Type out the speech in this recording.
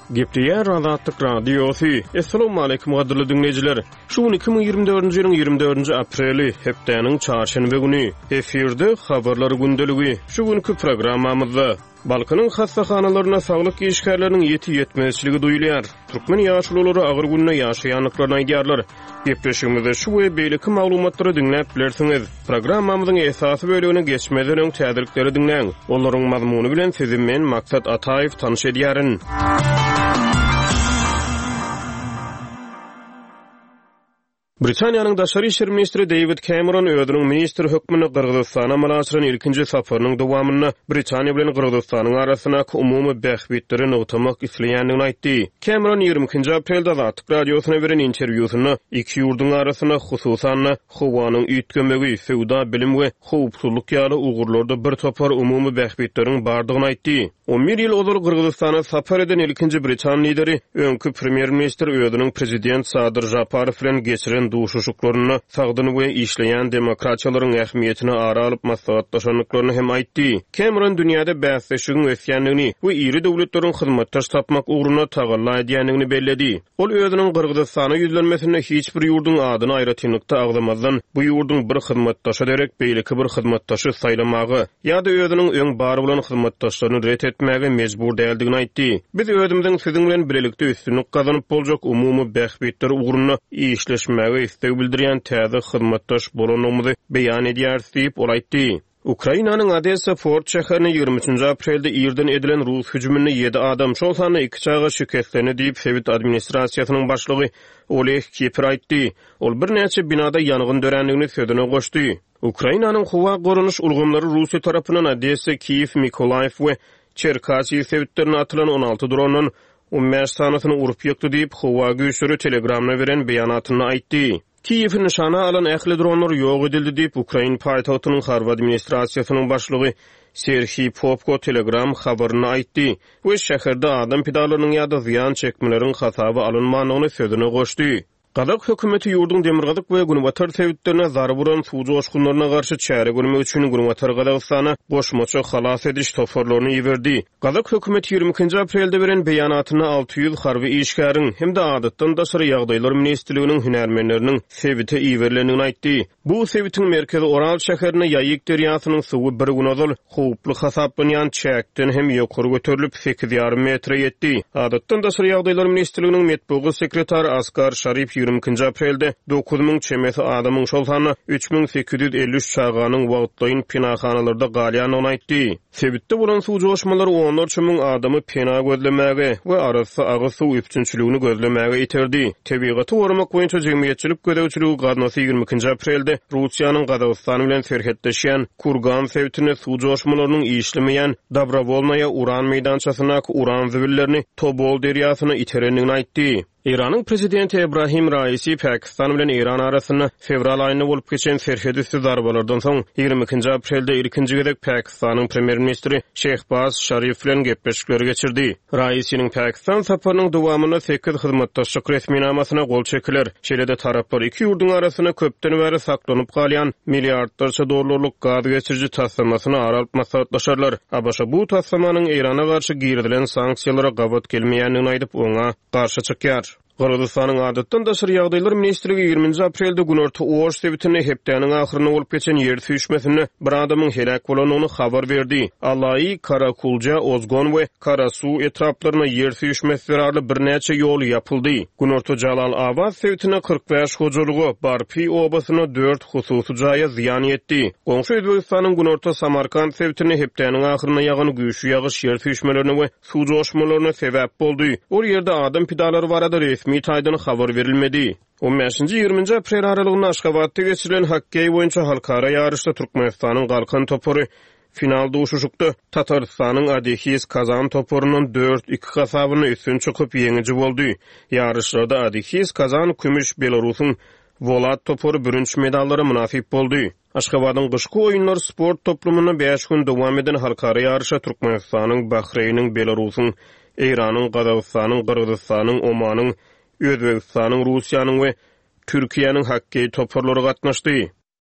Gepdiýär Azatlyk Radiosu. Assalamu alaykum gaderly dinleyijiler. Şu 2024-nji ýylyň 24-nji apreli hepdeniň çarşenbe güni efirde habarlar gündeligi. Şu günkü programmamyzda Balkanyň hastahanalaryna saglyk işgärleriniň ýeti ýetmezçiligi duýulýar. Türkmen ýaşlulary agyr günne ýaşaýanlyklaryny aýdýarlar. Gepleşigimizde şu we beýleki maglumatlary dinläp bilersiňiz. Programmamyzyň esasy bölügine geçmeden öň täzirlikleri dinläň. Olaryň mazmuny bilen sizin men Maksat Ataýew tanyş edýärin. Britaniýanyň daşary işler ministri David Cameron özüniň ministr hökmüni Kyrgyzstana malaçyryň ilkinji safarynyň dowamyny Britaniýa bilen Kyrgyzstanyň arasyna umumy bähbitleri nogtamak isleýändigini aýtdy. Cameron 20 aprelde Azatlyk radiosyna beren interwýusyny iki ýurduň arasyna hususan howanyň üýtgemegi, sowda, bilim we howpsuzlyk ýaly ugurlarda bir topar umumy bähbitleriň bardygyny aýtdy. 11 ýyl ozal Kyrgyzstana safar eden ilkinji Britan lideri öňkü premier ministr özüniň prezident Sadyr Japarow bilen geçiren duşuşuklaryny sagdyny we işleýän demokratiýalaryň ähmiýetini ara alyp maslahatlaşanlyklaryny hem aýtdy. Cameron dünýäde bäsleşigiň ösýänligini we iri döwletleriň hyzmatdaş tapmak ugruna tagalla edýänligini belledi. Ol özüniň Kyrgyzstana ýüzlenmesine hiç bir ýurduň adyny aýratynlykda aglamazdan bu ýurduň bir hyzmatdaşa derek beýleki bir hyzmatdaşy saýlamagy ýa-da özüniň öň bary bolan hyzmatdaşlaryny ret etmäge mejbur däldigini aýtdy. Biz özümizden siziň bilen bilelikde üstünlük gazanyp boljak umumy bähbitler ugruna işleşmäge istek bildirýän täze hyzmatdaş bolanymyzy beýan edýäris diýip ol aýtdy. Ukrainanyň Odessa Fort şäherine 23 aprelde ýerden edilen Rus hüjümini 7 adam şol sany 2 çağa şüketlerini diýip Sowet administrasiýasynyň başlygy Oleg Kipr aýtdy. Ol bir näçe binada ýangyn dörenligini sözüne goşdy. Ukrainanyň howa gorunuş ulgamlary Russiýa tarapyndan Odessa, Kiev, Mikolaev we Cherkasy sewtlerine atylan 16 dronun 15 sanatyny urup ýykdy diýip howa güýçleri telegramna beren beýanatyny aýtdy. Kiev nişana alan ähli dronlar ýok edildi diýip Ukraina paýtagtynyň harby administrasiýasynyň başlygy Serhiy Popko telegram habaryny aýtdy we şäherde adam pidalarynyň ýa-da ziýan çekmeleriň hasaby alynmanyny sözüne goşdy. Gadak hökümeti ýurdun demirgazyk we Günwatar sewtlerine zar buran suw joşkunlaryna garşy çäre görmek üçin Günwatar Gadagystana goşmaça halas ediş toparlaryny ýiberdi. Gadak hökümeti 22 aprelde beren beýanatyna 600 harby işgäriň hem-de adatdan daşary ýagdaýlar ministrliginiň hünärmenleriniň Sewite ýiberlendigini aýtdy. Bu Sewitiň merkezi Oral şäherine Ýaýyk derýasynyň suwy bir gün ozal howply hasaplanýan çäkden hem ýokary göterilip 8,5 metre ýetdi. Adatdan daşary ýagdaýlar ministrliginiň metbugy sekretary Askar Şarip 20 aprelde 9000 çemesi adamyň şol sany 3853 çağanyň wagtlaýyn pinahanalarda galýanyny aýtdy. Sewitde bolan suw joşmalary 14000 adamy pina gözlemäge we arasy agy suw üpçünçiligini gözlemäge iterdi. Tebigaty gorumak boýunça jemgyýetçilik gödäwçiligi garnasy 20 aprelde Russiýanyň Gadagystan bilen serhetdeşýän Kurgan sewtine suw joşmalarynyň işlemeýän Dobrovolnaya uran meýdançasyna uran zübillerini Tobol derýasyna iterenligini aýtdy. İran'ın prezidenti Ebrahim Raisi Pakistan bilen İran arasynda fevral aýyna bolup geçen serhedüstü darbalardan soň 22 aprelde ilkinji gezek Pakistanyň premier ministri Shehbaz Sharif bilen gepleşikleri geçirdi. Raisiň Pakistan saparynyň dowamyna 8 hyzmatdaşlyk resminamasyna gol çekiler. Şeýle-de taraplar iki ýurduň arasyna köpden bäri saklanyp galýan milliardlarça dollarlyk gaz geçirji taslamasyna aralyp maslahatlaşarlar. Abaşa bu taslamanyň Irana garşy girdilen sanksiýalara gawat gelmeýändigini aýdyp oňa garşy çykýar. Kyrgyzstanyň adatdan daşary ýagdaýlar ministrligi 20 aprelde günorta Oş sewtine hepdeniň ahyryna bolup geçen ýer süýşmesinde bir adamyň helak bolanyny habar berdi. Allaý, Karakulja, Ozgon we Karasuw etraplaryna ýer süýşmesi zararly bir näçe ýol ýapyldy. Günorta Jalal Abad sewtine 45 hojalygy Barpi obasyna 4 hususy jaýa ziýan ýetdi. Goňşy Özbegistanyň günorta Samarkand sewtine hepdeniň ahyryna ýagan güýçli ýagyş ýer süýşmelerini we suw joşmalaryna sebäp boldy. O ýerde adam pidalary barada resmi taýdan habar verilmedi. 15-20 aprel aralygynda Aşgabatda geçirilen hokkey boýunça halkara ýarışda Türkmenistanyň galkan topory final duşuşukda Tatarstanyň Adekhiz Kazan toporunun 4-2 hasabyny üstün çykyp ýeňiji boldy. Ýarışlarda Adekhiz Kazan kümüş, Belarusyň Volat toporu bürünç medallary munasip boldy. Aşgabatyň gyşky oýunlar sport toplumyny 5 gün dowam eden halkara ýarışa Türkmenistanyň, Bahreýniň, Belarusyň, Iranyň, Gadagystanyň, Kyrgyzstanyň, Omanyň, Özbegistanyň, Russiýanyň we Türkiýanyň hokkey toporlary gatnaşdy.